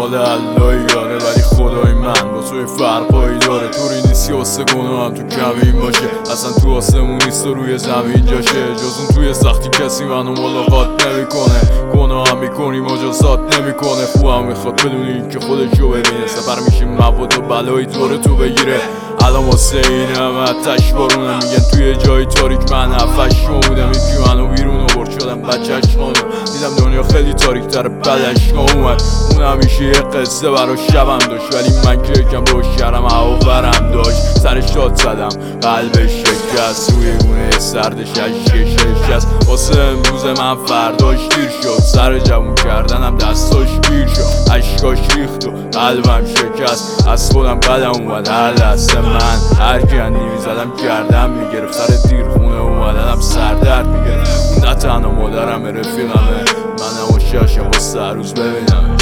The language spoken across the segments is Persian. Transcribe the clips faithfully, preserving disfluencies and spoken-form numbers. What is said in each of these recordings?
مال اللهی داره، ولی خدای من با توی فرقایی داره. طوری نیستی واسه گناه هم تو کمین باشه، اصلا تو آسمون نیست و روی زمین جاشه. جز اون توی سختی کسی منو ملاقات نمیکنه، گناه هم میکنی مجازات نمیکنه. خوبم میخواد بدونی که خودشو ببینه، سفر میشه مواد و بلایی دور تو بگیره. الان واسه این همه تش بارونه، میگن توی جای تاریک من هفتش بودم. یکی منو بیرون آورد شدم بچهش خانم، دیدم دنیا خیلی تاریک تر بدش اومد. اون همیشه یه قصه برا شبم داشت، ولی من که یکم روش کردم هواورم داشت. سرش داد زدم قلبش شکست، روی گونه سردش عشقش شکست. واسه امروز من فرداش دیر شد، سر جوون کردنم دستاش گیر شد. عشقاش ریخت و قلبم شکست، از خودم بدم اومد هر لحظه. من هر گندی میزدم کردم میگرفت، سر دیر خونه اومدنم سردرد میگرفت. نه تنها مادرم رفیقمه، منم عاشقشم واسه هر روز ببینمش.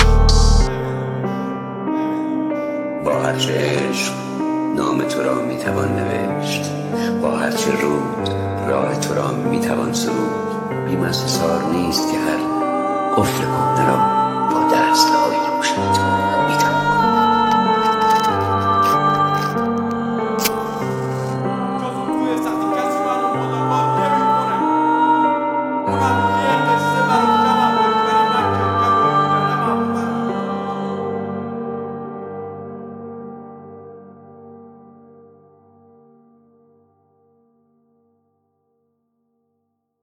با هرچه عشق نام تو را میتوان نوشت، با هرچه رود راه تو را میتوان سرود. بیم از حصار نیست که هر قفل کهنه را با دست های روشن